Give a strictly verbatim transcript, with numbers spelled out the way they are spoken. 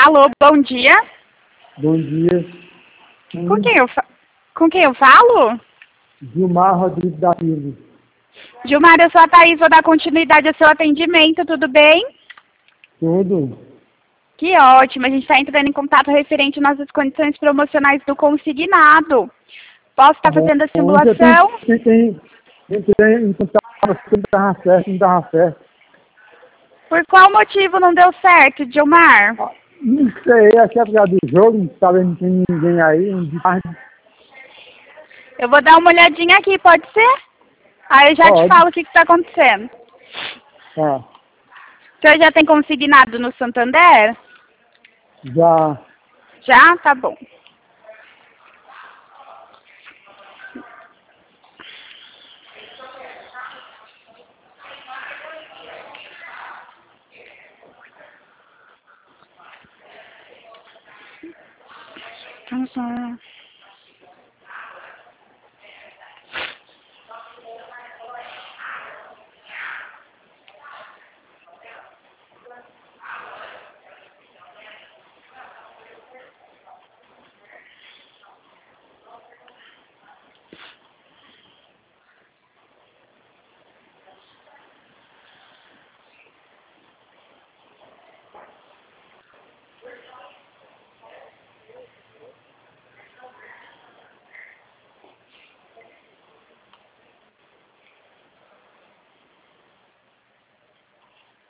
Alô, bom dia. Bom dia. Com quem eu, fa... Com quem eu falo? Gilmar Rodrigues da Silva. Gilmar, eu sou a Thaís, vou dar continuidade ao seu atendimento, tudo bem? Tudo. Que ótimo, a gente está entrando em contato referente às nossas condições promocionais do consignado. Posso estar Bom, fazendo a ontem eu simulação? tentei, tentei encontrar, mas não estava certo, não estava certo. Por qual motivo não deu certo, Gilmar? Ah, Não sei, acho que é por causa do jogo, não estava não tem ninguém aí, um de tarde. Eu vou dar uma olhadinha aqui, pode ser? Aí eu já te Pode. falo o que está acontecendo. Tá. O senhor já tem consignado no Santander? Já. Já? Tá bom. Então, só...